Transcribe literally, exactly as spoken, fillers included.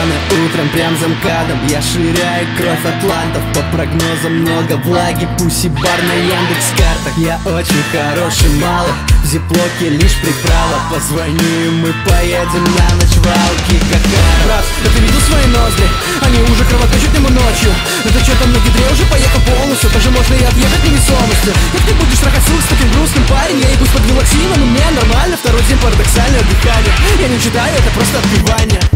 рано утром, прям за МКАДом я ширяю кровь атлантов. По прогнозам много влаги, пуси-бар на Яндекс.Картах. Я очень хороший малый, в зиплоке лишь приправа. Позвони и мы поедем на ночь в Алки Какаро. Брат, да ты видел свои ноздри? Они уже кровоточат ему ночью. Это что там на гидре уже поехал полностью? Даже можно и отъехать невесомостью. Как ты будешь трахать ссылок с таким грустным парень? Я ебусь под велоксином, и мне нормально. Второй день парадоксальное дыхание. Я не читаю, это просто отпевание.